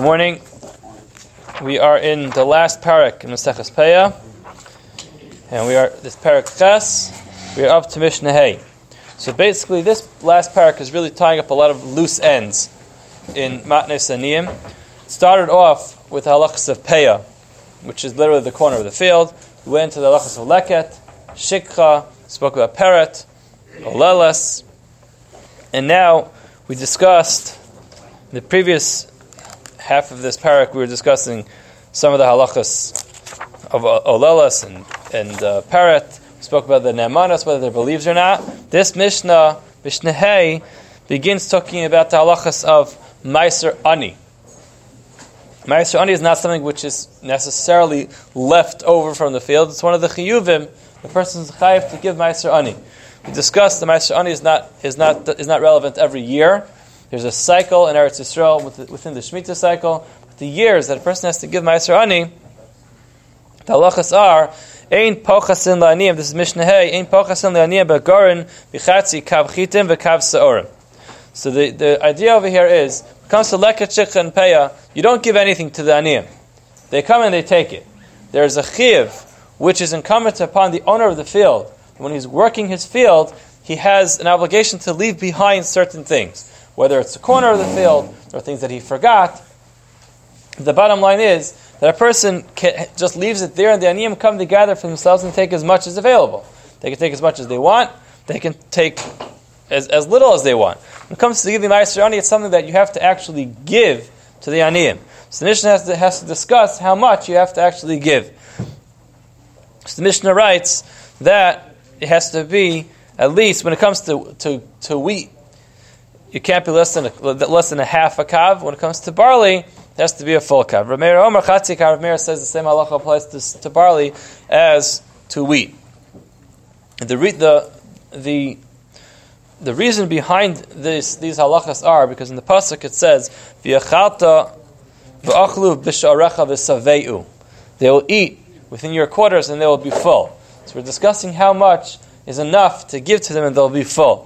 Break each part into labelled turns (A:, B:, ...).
A: Good morning. We are in the last parak in Maseches Peah, and this parak Ches. We are up to Mishnah Hay. So basically, this last parak is really tying up a lot of loose ends in Matnes Aniyim. It started off with the halachas of Peah, which is literally the corner of the field. We went into the halachas of Leket, Shikha, spoke about Peret, Oleles, and now we discussed the previous half of this parak. We were discussing some of the halachas of Oleles and Peret. We spoke about the Ne'emanos, whether they're believers or not. This Mishnah Hay, begins talking about the halachas of Meiser Ani. Meiser Ani is not something which is necessarily left over from the field. It's one of the chiyuvim. The person is chayiv to give Meiser Ani. We discussed the Meiser Ani is not relevant every year. There's a cycle in Eretz Yisrael within the Shemitah cycle. But the years that a person has to give Meiser Ani, the halachas are Ein pochasin la'aniyim. This is Mishnah Hay. Ein pochasin la'aniyim be'gorin b'chatzi kav chitim v'kav se'orim. So the idea over here is, when it comes to Leket, Shikha, and Peah, you don't give anything to the aniyim. They come and they take it. There's a chiv which is incumbent upon the owner of the field. When he's working his field, he has an obligation to leave behind certain things. Whether it's the corner of the field or things that he forgot, the bottom line is that a person just leaves it there and the aniyim come to gather for themselves and take as much as available. They can take as much as they want. They can take as little as they want. When it comes to giving Meiser Ani, it's something that you have to actually give to the aniyim. So the Mishnah has to discuss how much you have to actually give. So the Mishnah writes that it has to be, at least when it comes to wheat, you can't be less than a half a kav. When it comes to barley, it has to be a full kav. Rav Meir Omer Chatzi Kav. Rav Meir says the same halacha applies to barley as to wheat. The reason behind these halachas are because in the pasuk it says v'yachalta v'achlu b'sha'arecha v'savei'u. They will eat within your quarters and they will be full. So we're discussing how much is enough to give to them and they'll be full.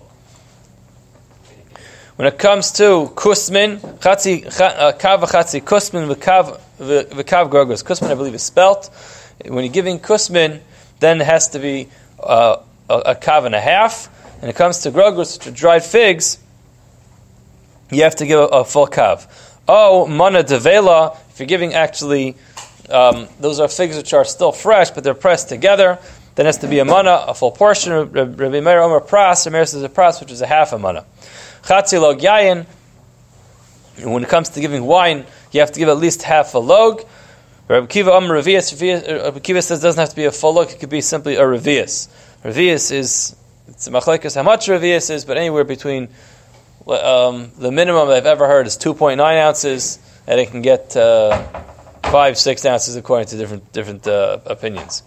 A: When it comes to kusmin, kav v'chatzi kusmin v'kav gorgos. Kusmin, I believe, is spelt. When you're giving kusmin, then it has to be a kav and a half. When it comes to grogos, which are dried figs, you have to give a full kav. Oh, mana devela, if you're giving actually, those are figs which are still fresh, but they're pressed together, then it has to be a mana, a full portion. Rabbi Meir Omer pras, Rabbi Meir says a pras, which is a half a mana. Chatzi log yayin, when it comes to giving wine, you have to give at least half a log. Rabbi Kiva Omer revius, Rabbi Kiva says it doesn't have to be a full log, it could be simply a revius. Revius is, it's a machlekes how much revius is, but anywhere between, the minimum I've ever heard is 2.9 ounces, and it can get 5-6 ounces according to different opinions.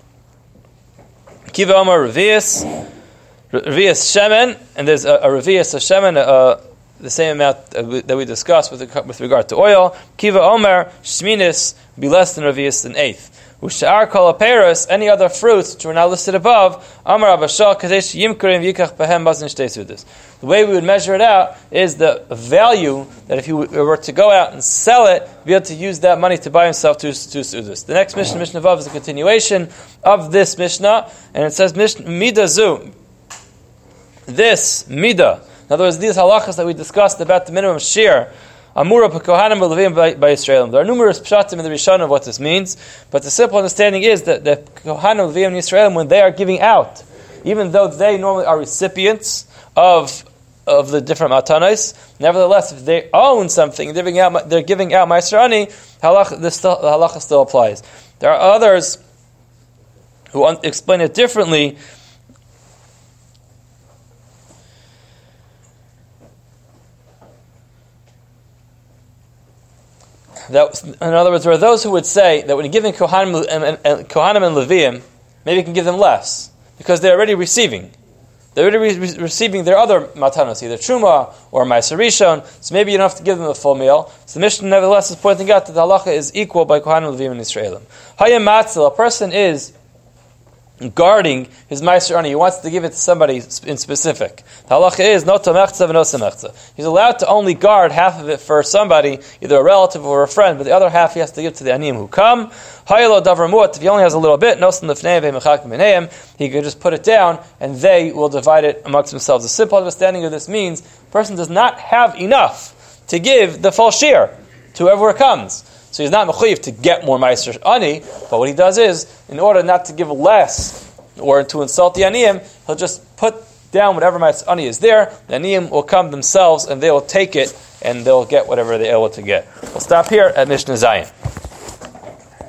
A: Kiva Omer revius shemen, and there's a revius of shemen, the same amount that we discussed with regard to oil. Kiva Omer shminis be less than revius an eighth. Ushar kol aperos, any other fruits which were not listed above. Amar Abashal kadesh yimkurim yikach behem bazin shtei sudas. The way we would measure it out is the value that if you were to go out and sell it, be able to use that money to buy himself two sudas. The next Mishnah Vav, is a continuation of this Mishnah, and it says midah zu. This midah, in other words, these halachas that we discussed about the minimum share, amura b'kohanim v'levim by Yisraelim. There are numerous pshatim in the Rishon of what this means, but the simple understanding is that the kohanim v'levim in Yisraelim, when they are giving out, even though they normally are recipients of the different matanos, nevertheless, if they own something, they're giving out Meiser Ani, the halacha still applies. There are others who explain it differently. In other words, there are those who would say that when you're giving Kohanim and Leviim, maybe you can give them less, because they're already receiving. They're already receiving their other matanos, either Truma or Meiser Rishon, so maybe you don't have to give them a full meal. So the Mishnah nevertheless is pointing out that the halacha is equal by Kohanim, Leviim, and Yisraelim. Hayam Matzil, a person is guarding his Meiser Ani. He wants to give it to somebody in specific. The halacha is no tamechza v'no semechza. He's allowed to only guard half of it for somebody, either a relative or a friend, but the other half he has to give to the aniyim who come. Hayelo davar muat. If he only has a little bit, nosen lefnei v'mechak b'neiim, he could just put it down and they will divide it amongst themselves. The simple understanding of this means the person does not have enough to give the full share to whoever comes. So he's not mechuyev to get more Meiser Ani, but what he does is, in order not to give less or to insult the Aniyim, he'll just put down whatever Meiser Ani is there. The Aniyim will come themselves and they will take it and they'll get whatever they're able to get. We'll stop here at Mishnah Zayin.